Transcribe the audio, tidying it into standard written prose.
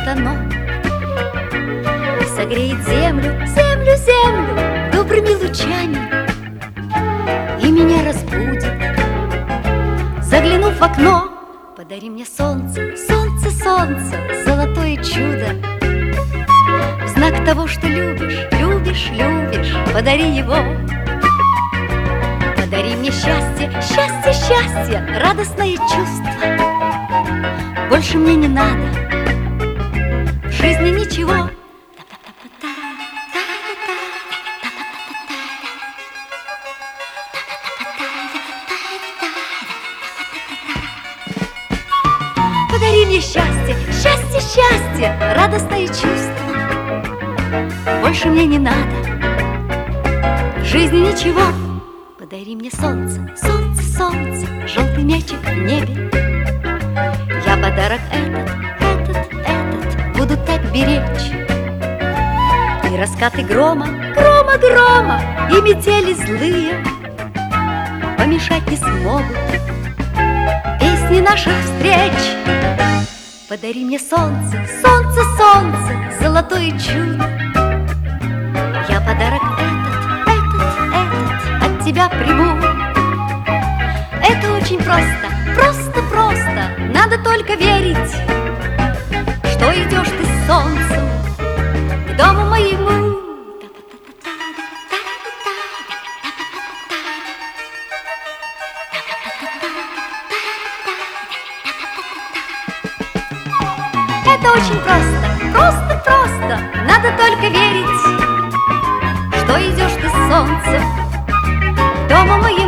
придет оно и согреет землю, землю, землю добрыми лучами, и меня разбудит, заглянув в окно. Подари мне солнце, солнце, солнце, золотое чудо. В знак того, что любишь, любишь, любишь, подари его. Подари мне счастье, счастье, счастье, радостное чувство. Больше мне не надо в жизни ничего. Подари мне счастье, счастье, счастье, радостное чувство. Больше мне не надо в жизни ничего. Подари мне солнце, солнце, солнце, желтый мячик в небе. Я подарок этот буду так беречь. И раскаты грома, грома, грома, и метели злые помешать не смогут песни наших встреч. Подари мне солнце, солнце, солнце, золотое чудо. Я подарок этот от тебя приму. Это очень просто, просто, просто. Надо только верить, что идешь ты с солнцем к дому моему. Это очень просто, просто, просто. Надо только верить, что идешь ты с солнцем к дому моему.